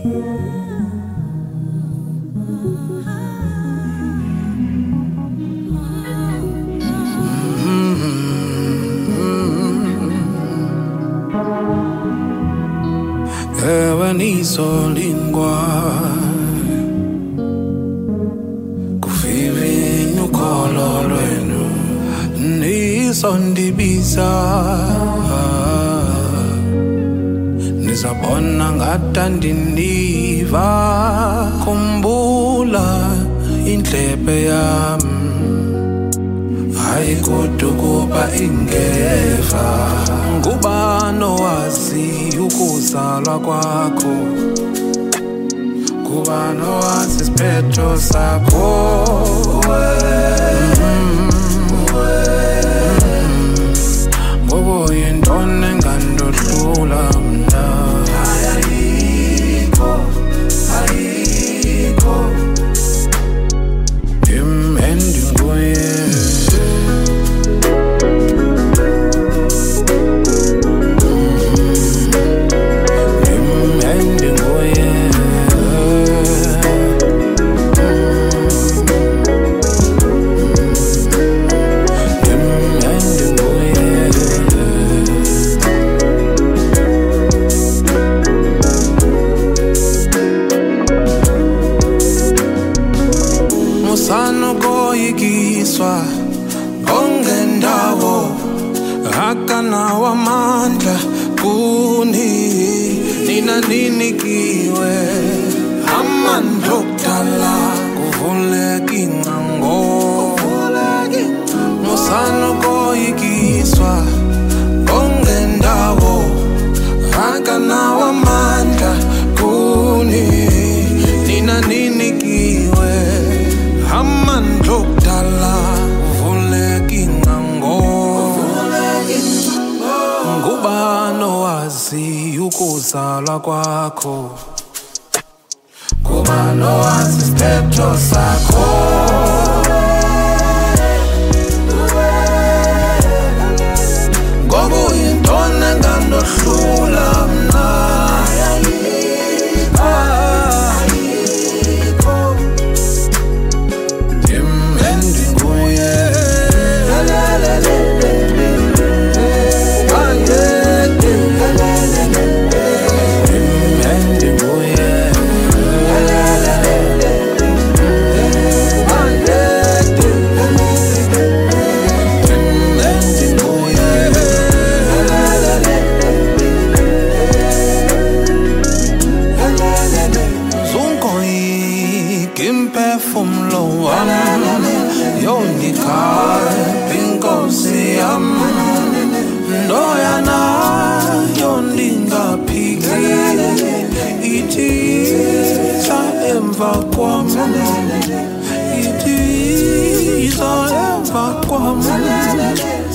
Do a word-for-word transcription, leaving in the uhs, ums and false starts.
Ewe nizolingwa kuvivinya ukholo lwenu nizondibiza nizabona ngatandiniva khumbula indlebe yami hayi kodwa kuba ingeva ngubani owazi ukuzalwa kwakho ngubani owazi isiphetho sakho ngoba uyintona engandodlula mna ayikho ayikho imhendi nguye sanokoyikiswa ongendawo akanawo amandla kuni nina ninikiwe amandla okudala kuvuleka ingcango musanokoyikiswa ongendawo akanawo amandla kuni nina ninikiwe amandla okudala uvuleka ingcango ngubani owazi ukuzalwa kwakho ngubani owazi isiphetho sakho ngoba uyintona engandodlula mna imphefumulo wami yondikhapha inkosi yami ndoyana yondingaphiki ithiza emva kwami ithiza emva kwami